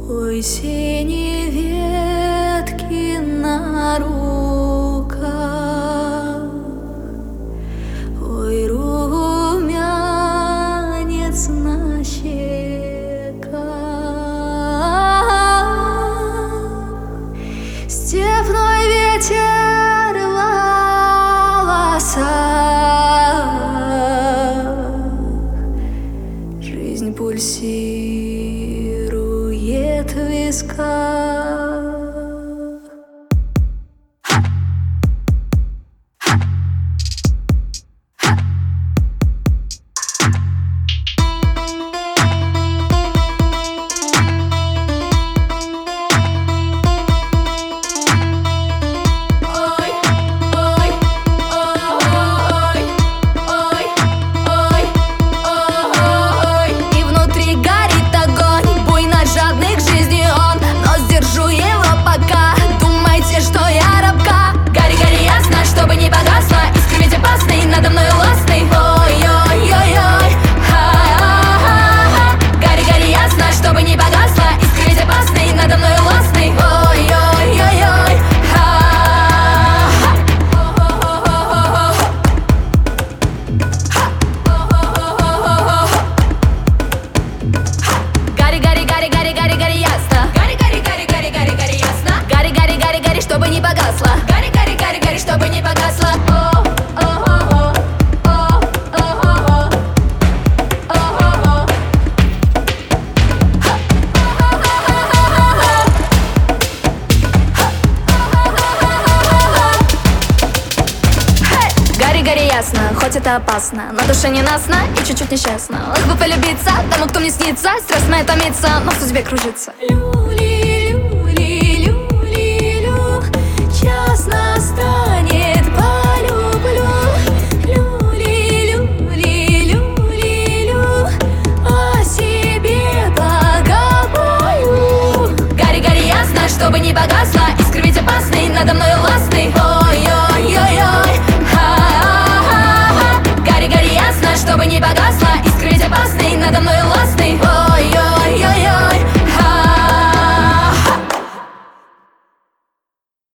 Ой, синие ветки на руках, ой, румянец на щеках, степной ветер в волосах, жизнь пульсирует в висках. Чтобы не погасло, гори, гори, гори, гори, чтобы не погасло. Гори, гори, ясно, хоть это опасно, на душе ненастно и чуть-чуть несчастно. Лишь бы полюбиться тому, кто мне снится, стресс моя томится, но в судьбе кружится. Час настанет, полюблю. Люли-люли-люли-лю, о себе погобою. Гори, гори, ясно, чтобы не погасло, искры ведь опасный, надо мною властный. Ой-ой-ой-ой, ха-ха-ха. Гори, гори, ясно, чтобы не погасло, искры ведь опасный, надо мною